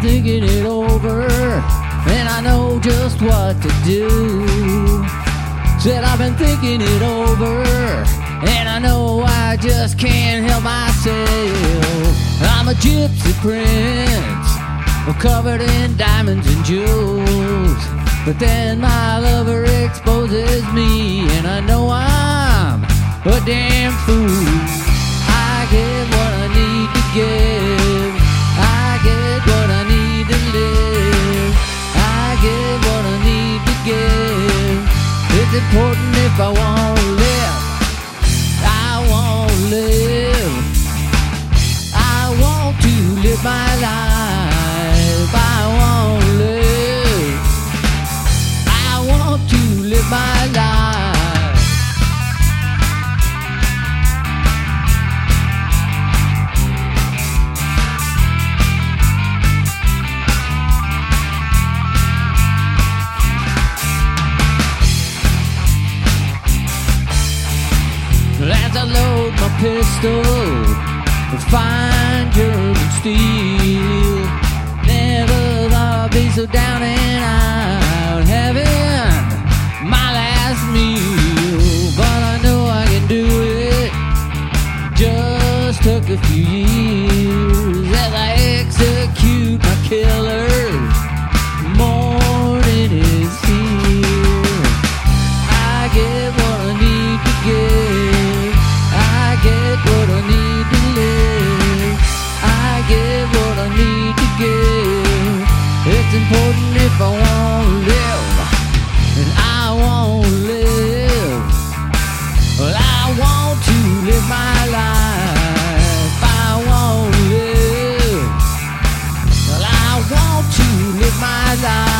thinking it over, and I know just what to do. Said I've been thinking it over, and I know I just can't help myself. I'm a gypsy prince, covered in diamonds and jewels, but then my lover exposes me, and I know I'm a damn fool. I get what I need to give, I get what I need to live, I get what I need to give. It's important if I want to live, I want to live, I want to live my life, I want to live, I want to live my life. As I load my pistol with fine German steel, never thought I'd be so down and out, having my last meal. But I know I can do it, just took a few years as I execute my killers. Morning is here, I get what I need to get, I get what I need to live, I get what I need to give. It's important if I want to live, and I want to live. Well, I want to live my life, I want to live. Well, I want to live my life.